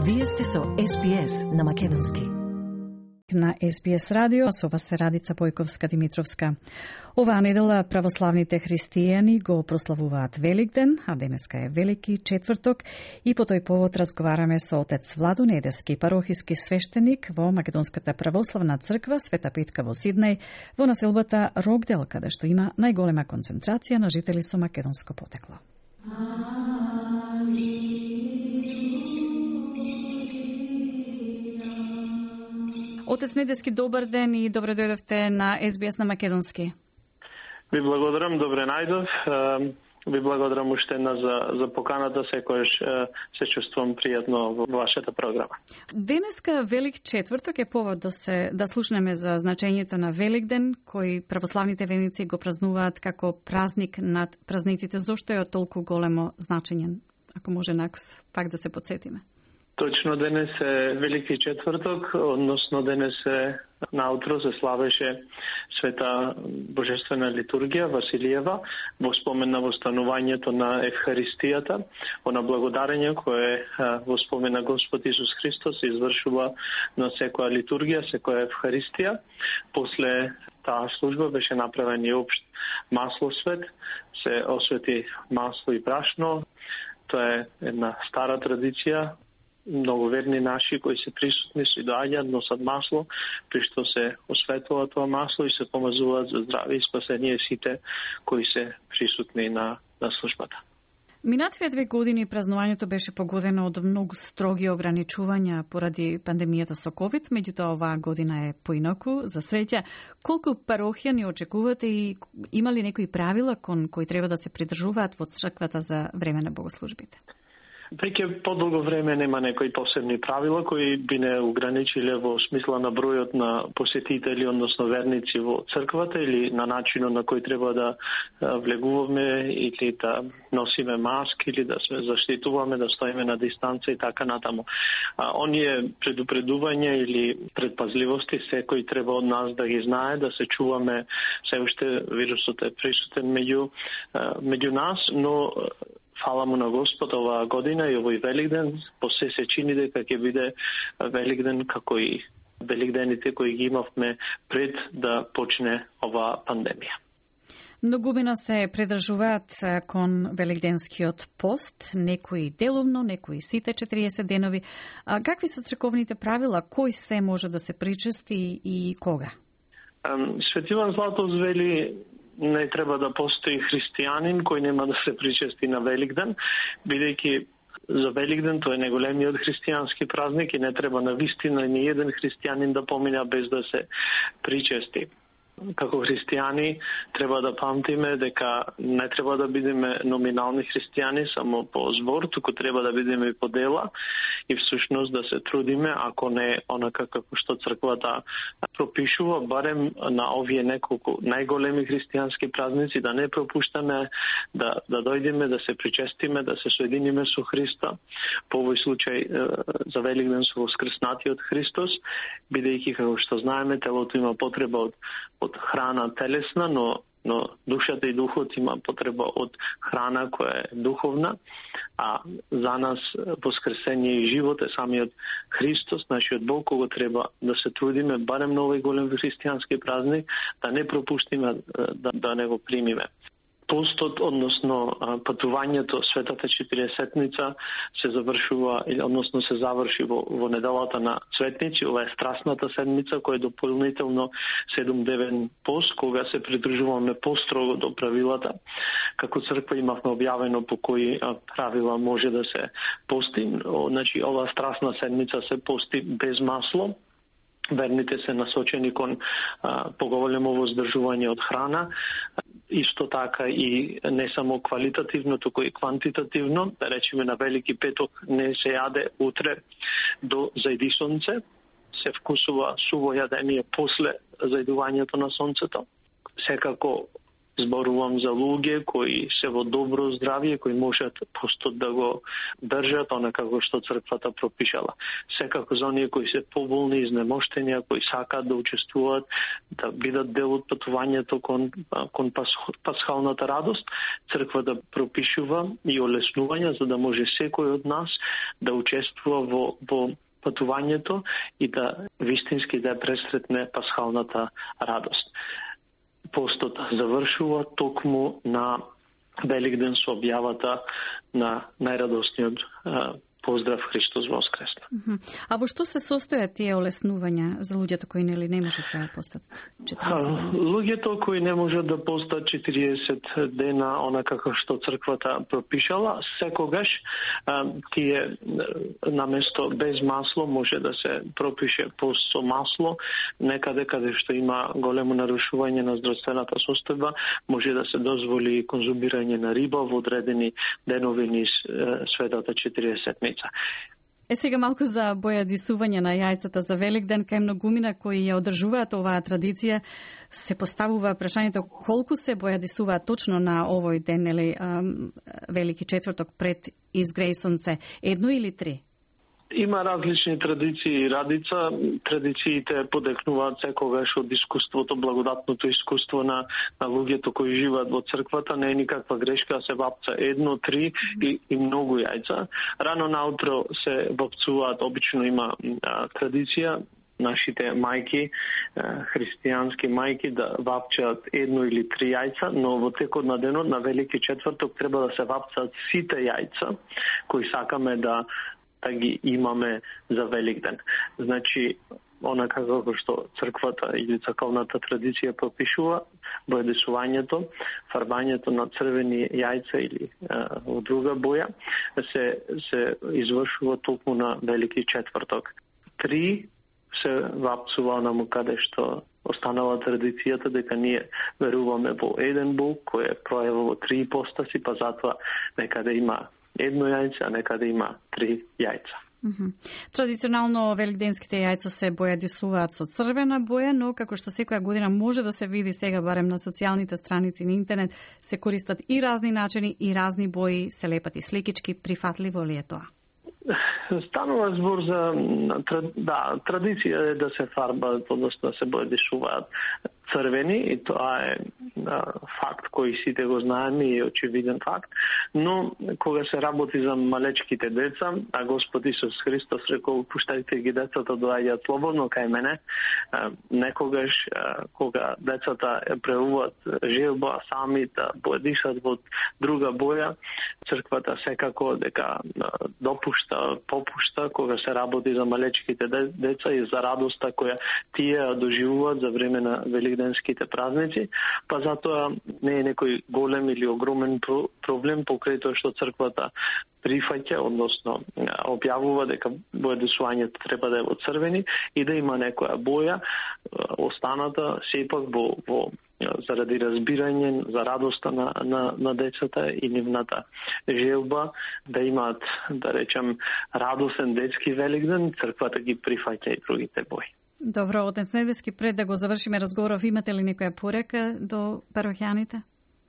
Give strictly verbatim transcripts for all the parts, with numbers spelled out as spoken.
Вие сте со Ес Би Ес на македонски. На Ес Би Ес радио, со вас се Радица Бојковска-Димитровска. Оваа недела православните христијани го прославуваат Великден, а денеска е Велики четврток, и по тој повод разговараме со отец Владо Недески, парохиски свештеник во Македонската православна црква Света Петка во Сиднеј, во населбата Рокдел, каде што има најголема концентрација на жители со македонско потекло. Отец Недески, добар ден и добре дојдовте на Ес Би Ес на македонски. Ви благодарам, добре најдов. Ви благодарам уште една за, за поканата, секојаш се чувствувам пријатно во вашата програма. Денеска Велик четврток е повод да се да слушнеме за значењето на Великден, кој православните верници го празнуваат како празник над празниците. Зошто е од толку големо значење? Ако може накус пак да се подсетиме. Точно денес е Велики четврток, односно денес е наутро се славеше света божествена литургија Василиева во спомен на востанувањето на Евхаристијата, она благодарење кое во спомен на Господ Исус Христос се извршува на секоја литургија, секоја Евхаристија. После таа служба беше направен и општ маслосвет, се освети масло и брашно. Тоа е една стара традиција. Многу верни наши кои се присутни се доаѓаат, носат масло, при што се осветува тоа масло и се помазуваат за здраве и спасение сите кои се присутни на, на службата. Минативе две години празнувањето беше погодено од многу строги ограничувања поради пандемијата со ковид, меѓутоа оваа година е поинаку, за среќа. Колку парохија ни очекувате и има ли некои правила кон кои треба да се придржуваат во црквата за време на богослужбите? Веќе подолго време нема некои посебни правила кои би не ограничиле во смисла на бројот на посетители, односно верници во црквата или на начинот на кој треба да влегуваме или да носиме маски или да се заштитуваме, да стоиме на дистанца и така натаму. А, оние предупредувања или предпазливости секој треба од нас да ги знае, да се чуваме, се уште вирусот е присутен меѓу меѓу нас, но фала му на Господ оваа година и овој Великден, по се се чини дека ќе биде Великден како и Великдените кои ги имавме пред да почне оваа пандемија. Многумина се придржуваат кон Великденскиот пост, некои делумно, некои сите четириесет денови. А какви се црковните правила, кој се може да се причести и кога? Свети Иван Златост вели не треба да постои христијанин кој нема да се причести на Великден, бидејќи за Великден тоа е најголемиот христијански празник и не треба на вистина ни еден христијанин да помине без да се причести. Како христијани треба да памтиме дека не треба да бидеме номинални христијани само по збор, туку треба да бидеме и по дела и всушност да се трудиме, ако не онака како што црквата пропишува, барем на овие неколку најголеми христијански празници да не пропуштаме да да дојдеме, да се причестиме, да се соединиме со Христа. По овој случај за Великден со воскреснатиот Христос, бидејќи како што знаеме телото има потреба од од храна телесна, но но душата и духот има потреба од храна која е духовна, а за нас воскресение и живот е самиот Христос, нашиот Бог, кого треба да се трудиме барем на овој голем христијански празник, да не пропуштиме да, да не го примиме. Постот, односно патувањето Светата Четириесетница се завршува, или односно се заврши во, во неделата на Светници. Ова е страстната седмица, која е дополнително седумдневен пост, кога се придржуваме построго до правилата. Како црква имавме објавено по кои правила може да се пости. Значи, ова страстна седмица се пости без масло. Верните се насочени кон а, поголемо воздржување од храна. Исто така и не само квалитативно, туку и квантитативно. Да речеме на Велики петок не се јаде утре до зајди сонце. Се вкусува суво јадење после зајдувањето на сонцето. Секако зборувам за луѓе кои се во добро здравје, кои можат постот да го држат онака како што црквата пропишала. Секако за оние кои се поболни, изнемоштени, кои сакаат да учествуваат, да бидат дел од патувањето кон, кон пас, пасхалната радост, црквата пропишува и олеснувања за да може секој од нас да учествува во, во патувањето и да вистински да пресретне пасхалната радост. Постот завршува токму на Великден со објавата на најрадосниот поздрав Христос воскресна. А во што се состојат тие олеснувања за луѓето кои нели не можат да постат четириесет дена? Луѓето кои не можат да постат четириесет дена, онака како што црквата пропишала, секогаш а, тие наместо без масло може да се пропише пост со масло, некаде каде што има големо нарушување на здравствената состојба, може да се дозволи конзумирање на риба во одредени денови низ светата четириесетница. Е сега малку за бојадисување на јајцата за Великден, кај многумина кои ја одржуваат оваа традиција, се поставува прашањето колку се бојадисуваат точно на овој ден, или Велики четврток пред изгреј сонце, едно или три? Има различни традиции и радица. Традициите подекнуваат секогаш од искуството, благодатното искуство на, на луѓето кои живеат во црквата. Не е никаква грешка, се вапца едно, три и, и многу јајца. Рано наутро се вапцуваат, обично има а, традиција нашите мајки, христијански мајки, да вапчаат едно или три јајца, но во текот на денот на Велики четврток треба да се вапцаат сите јајца кои сакаме да да ги имаме за Великден. Значи, онака како што црквата или црковната традиција пропишува, бојадисувањето, фарбањето на црвени јајца или а, во друга боја, се, се извршува токму на Велики четврток. Три се вапцува онаму каде што останала традицијата дека ние веруваме во еден Бог кој е пројава во три постаси, па затоа некаде има едно јајце, а некаде има три јајца. Mm -hmm. Традиционално великденските јајца се бојадисуваат со црвена боја, но како што секоја година може да се види сега барем на социјалните страници на интернет, се користат и разни начини и разни бои, се лепат и сликички. Прифатливо ли е тоа? Станува збор за да, традиција е да се фарбаат, односно да се бојадисуваат црвени, и тоа е а, факт кој сите го знаеме и очевиден факт, но кога се работи за малечките деца, а Господ Исус Христос рекол, пуштајте ги децата доаѓаат слободно кај мене, а, некогаш а, кога децата преуват желба сами да бојадисат во друга боја, црквата секако дека а, допушта, попушта кога се работи за малечките деца и за радоста која тие доживуваат за време на великденските празници, па затоа не е некој голем или огромен проблем покрај тоа што црквата прифаќа, односно објавува дека бојадисувањето треба да е во црвени и да има некоја боја, останата сепак во, во заради разбирање за радоста на, на, на децата и нивната желба да имаат, да речем, радосен детски Великден, црквата ги прифаќа и другите бои. Добро, отец Недески, пред да го завршиме разговоров, имате ли некоја порека до парохјаните?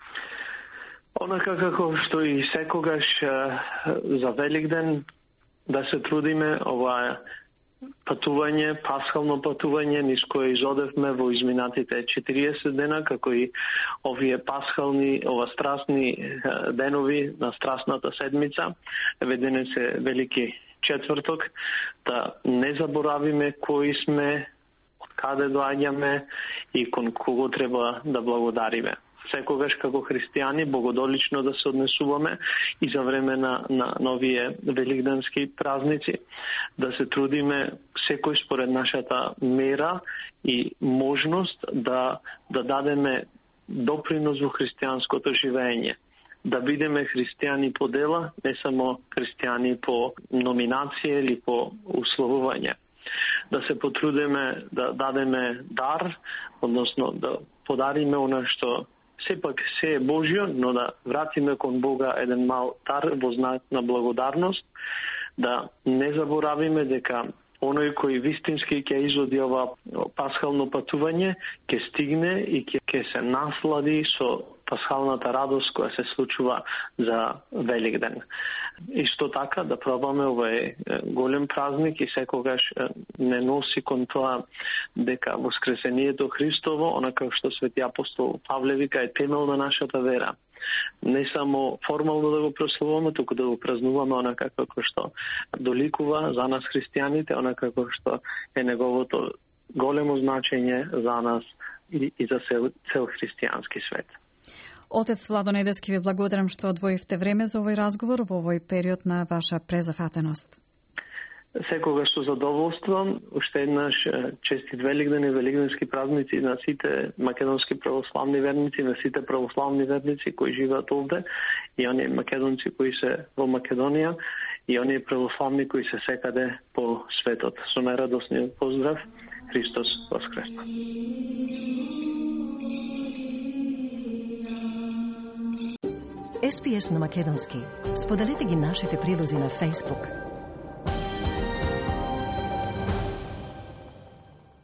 Онака како што и секогаш за Великден да се трудиме ова патување, пасхално патување низ кое изодевме во изминатите четириесет дена, како и овие пасхални, ова страстни денови на страстната седмица, ведене се Велики четврток, да не заборавиме кои сме, од каде доаѓаме и кон кого треба да благодариме. Секогаш како христијани богодолично да се однесуваме и за време на, на новие великденски празници, да се трудиме секој според нашата мера и можност да, да дадеме допринос во христијанското живење. Да бидеме христијани по дела, не само христијани по номинација или по условување. Да се потрудиме да дадеме дар, односно да подариме она што сепак се е Божјо, но да вратиме кон Бога еден мал дар во знак на благодарност, да не заборавиме дека оној кој вистински ќе изоди ова пасхално патување, ќе стигне и ќе се наслади со пасхалната радост која се случува за Великден. Исто така да пробаме овој голем празник и секогаш не носи кон тоа дека воскресението Христово, онака што свети апостол Павле вика, е темел на нашата вера. Не само формално да го прославуваме, туку да го празнуваме онака како што доликува за нас христијаните, онака како што е неговото големо значење за нас и, и за цел, цел христијански свет. Отец Владо Недевски, ви благодарам што одвоивте време за овој разговор во овој период на ваша презафатеност. Секогаш со задоволство, уште еднаш честит Великден и великденски празници на сите македонски православни верници, на сите православни верници кои живеат овде и оние македонци кои се во Македонија и оние православни кои се секаде по светот. Со најрадосниот поздрав, Христос воскресно. Ес Би Ес на македонски. Споделете ги нашите прилози на Facebook,